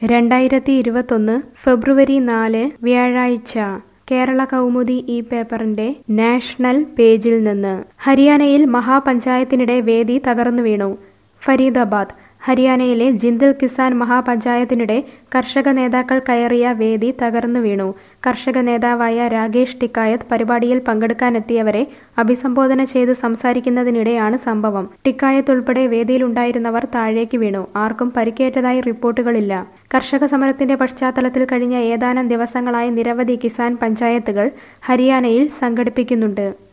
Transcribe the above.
2021 ഫെബ്രുവരി 4 വ്യാഴാഴ്ച കേരള കൗമുദി ഈ പേപ്പറിന്റെ നാഷണൽ പേജിൽ നിന്ന് ഹരിയാനയിൽ മഹാപഞ്ചായത്തിനിടെ വേദി തകർന്നു വീണു. ഫരീദാബാദ് ഹരിയാനയിലെ ജിന്ദൽ കിസാൻ മഹാപഞ്ചായത്തിനിടെ കർഷക നേതാക്കൾ കയറിയ വേദി തകർന്നു വീണു. കർഷക നേതാവായ രാകേഷ് ടിക്കായത്ത് പരിപാടിയിൽ പങ്കെടുക്കാനെത്തിയവരെ അഭിസംബോധന ചെയ്ത് സംസാരിക്കുന്നതിനിടെയാണ് സംഭവം. ടിക്കായത്ത് ഉൾപ്പെടെ വേദിയിലുണ്ടായിരുന്നവർ താഴേക്ക് വീണു. ആർക്കും പരിക്കേറ്റതായി റിപ്പോർട്ടുകളില്ല. കർഷക സമരത്തിന്റെ പശ്ചാത്തലത്തിൽ കഴിഞ്ഞ ഏതാനും ദിവസങ്ങളായി നിരവധി കിസാൻ പഞ്ചായത്തുകൾ ഹരിയാനയിൽ സംഘടിപ്പിക്കുന്നുണ്ട്.